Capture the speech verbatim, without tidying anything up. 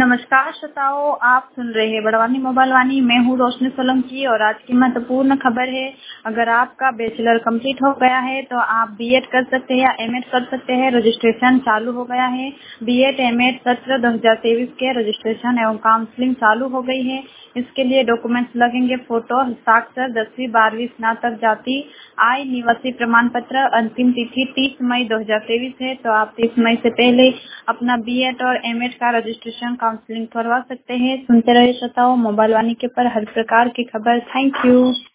नमस्कार श्रोताओं, आप सुन रहे हैं बड़वानी मोबाइल वाणी। मैं हूँ रोशनी सोलंकी और आज की महत्वपूर्ण खबर है। अगर आपका बैचलर कंप्लीट हो गया है तो आप बीएड कर सकते हैं या एमएड कर सकते हैं। रजिस्ट्रेशन चालू हो गया है। बीएड एमएड सत्र दो हज़ार तेईस के रजिस्ट्रेशन एवं काउंसलिंग चालू हो गई है। इसके लिए डॉक्यूमेंट्स लगेंगे। फोटो, हस्ताक्षर, दसवीं बारहवीं स्नातक जाति, आय, निवासी प्रमाण पत्र। अंतिम तिथि तीस मई दो हज़ार तेईस है, तो आप तीस मई से पहले अपना बीएड और एमएड का रजिस्ट्रेशन काउंसलिंग करवा सकते हैं। सुनते रहे श्रोताओं मोबाइल वाणी के पर हर प्रकार की खबर। Thank you.